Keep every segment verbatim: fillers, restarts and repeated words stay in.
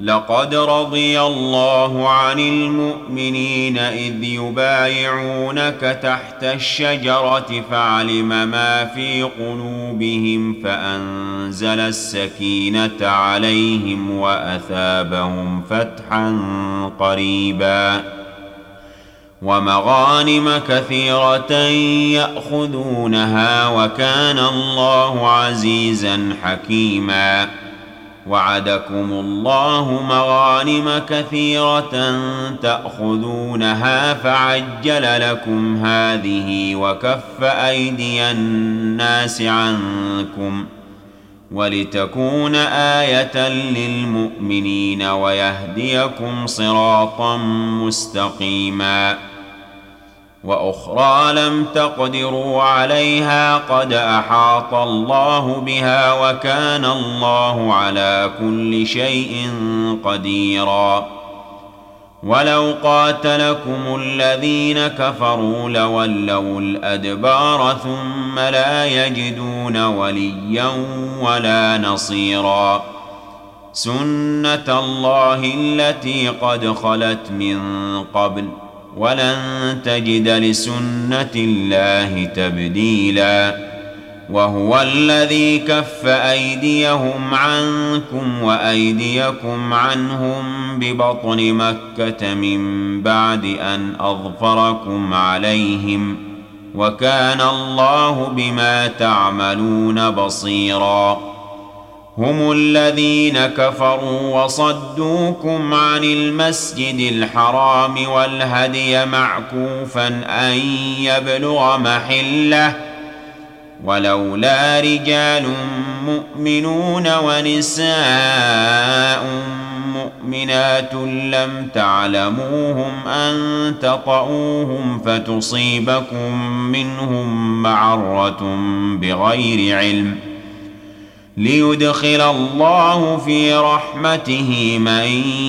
لقد رضي الله عن المؤمنين إذ يبايعونك تحت الشجرة فعلم ما في قلوبهم فأنزل السكينة عليهم وأثابهم فتحا قريبا ومغانم كثيرة يأخذونها وكان الله عزيزا حكيما. وعدكم الله مغانم كثيرة تأخذونها فعجل لكم هذه وكف أيدي الناس عنكم ولتكون آية للمؤمنين ويهديكم صراطا مستقيما. وأخرى لم تقدروا عليها قد أحاط الله بها وكان الله على كل شيء قديرا. ولو قاتلكم الذين كفروا لولوا الأدبار ثم لا يجدون وليا ولا نصيرا. سنة الله التي قد خلت من قبل ولن تجد لسنة الله تبديلا. وهو الذي كف أيديهم عنكم وأيديكم عنهم ببطن مكة من بعد أن أظفركم عليهم وكان الله بما تعملون بصيرا. هم الذين كفروا وصدوكم عن المسجد الحرام والهدي معكوفا أن يبلغ محله ولولا رجال مؤمنون ونساء مؤمنات لم تعلموهم أن تطؤوهم فتصيبكم منهم معرة بغير علم ليدخل الله في رحمته من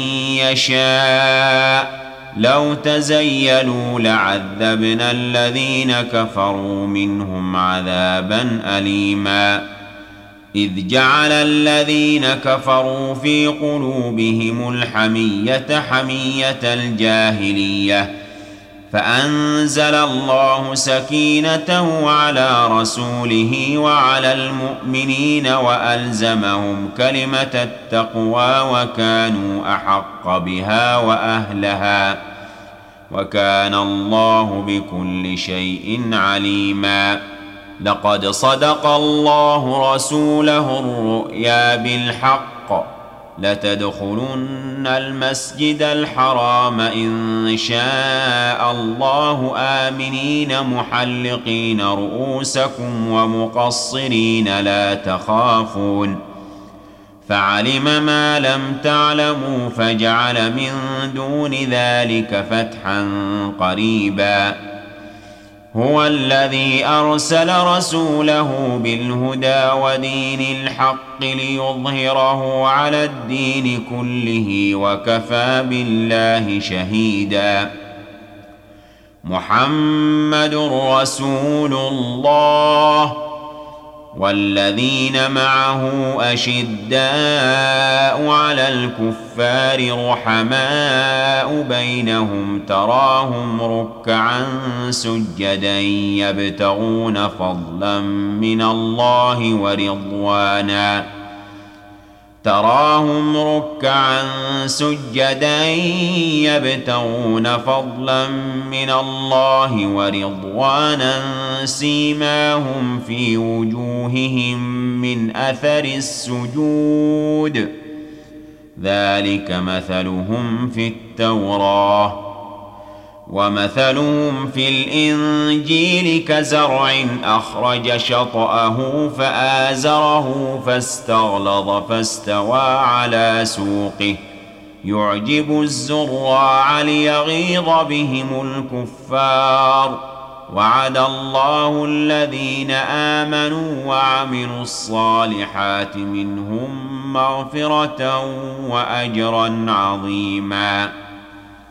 يشاء. لو تزيلوا لعذبنا الذين كفروا منهم عذابا أليما. إذ جعل الذين كفروا في قلوبهم الحمية حمية الجاهلية فأنزل الله سكينته على رسوله وعلى المؤمنين وألزمهم كلمة التقوى وكانوا أحق بها وأهلها وكان الله بكل شيء عليما. لقد صدق الله رسوله الرؤيا بالحق لتدخلن المسجد الحرام إن شاء الله آمنين محلقين رؤوسكم ومقصرين لا تخافون فعلم ما لم تعلموا فجعل من دون ذلك فتحا قريبا. هو الذي أرسل رسوله بالهدى ودين الحق ليظهره على الدين كله وكفى بالله شهيدا. محمد رسول الله والذين معه أشداء على الكفار رحماء بينهم تراهم ركعا سجدا يبتغون فضلا من الله ورضوانا تراهم ركعا سجدا يبتغون فضلا من الله ورضوانا سيماهم في وجوههم من أثر السجود ذلك مثلهم في التوراة ومثلهم في الإنجيل كزرع أخرج شطأه فآزره فاستغلظ فاستوى على سوقه يعجب الزراع ليغيظ بهم الكفار. وعد الله الذين آمنوا وعملوا الصالحات منهم مغفرة وأجرا عظيما.